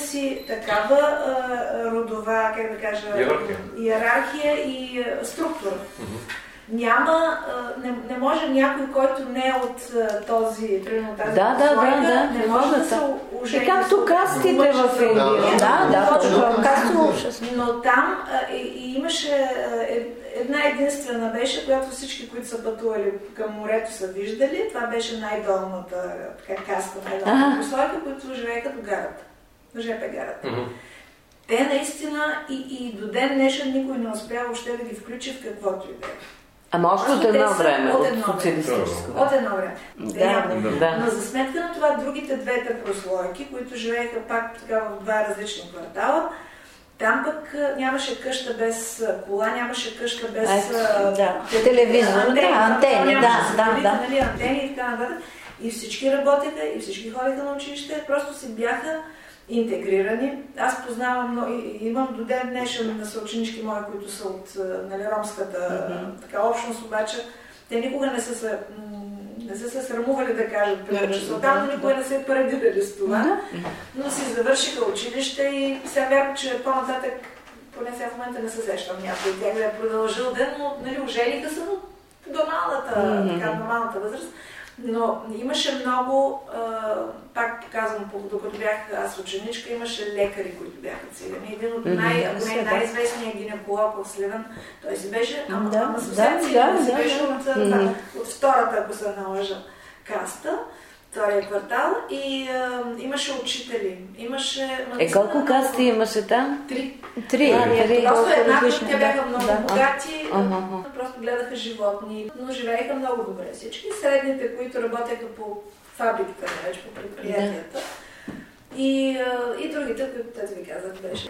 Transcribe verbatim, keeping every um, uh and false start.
си такава а, родова, как да кажа, иерархия, иерархия и а, структура. Mm-hmm. Няма, а, не, не може някой, който не е от а, този, примерно тази да, прослойка, да, да, не може да се ожени. И както кастите в Индия. Да, да, точно. Касто, но там а, и, и имаше а, една единствена беше, която всички, които са пътували към морето, са виждали. Това беше най-долната така, каста, най-долната прослойка, които живееха до гарата, до жп гарата. Mm-hmm. Те наистина и, и до ден днешен никой не успя въобще да ги включи в каквото и да е. Ама още от едно време, от, от социалистическо. От едно време. Да, да, да. Но за сметка на това, другите двете прослойки, които живееха пак така в два различни квартала, там пък нямаше къща без кола, нямаше къща без а, да. телевизор, антени, да, антени, да, да, да. Нали, антени и така нататък. И всички работеха, и всички ходиха на училище, просто си бяха интегрирани. Аз познавам, но имам до ден днешен на съученички мои, които са от нали, ромската mm-hmm. така, общност, обаче те никога не са се, не са се срамували да кажат, че са там, но никога не се парадирали с това. Mm-hmm. Но си завършиха училище и сега вярвам, че по-нататък, поне сега в момента не се сещам някой от тях да е продължил ден, но нали, ожениха се до нормалната, mm-hmm. така, нормалната възраст. Но имаше много, а, пак казвам, докато бях аз ученичка, имаше лекари, които бяха цигани. Един от най- mm-hmm. най-известният гинеколог в Сливен, той си беше, ама, да, ама съвсем да, циган, да, си да, беше да. От, Mm-hmm. от втората, ако се налъжа, каста, втория квартал и а, имаше учители, имаше... Е, колко касти имаше там? Три. Три. А, три. просто една, различни, те бяха много да. богати, uh-huh. просто гледаха животни, но живееха много добре всички. Средните, които работеха по фабриката, вече по предприятията. Да. И, и другите, които те ви казах, беше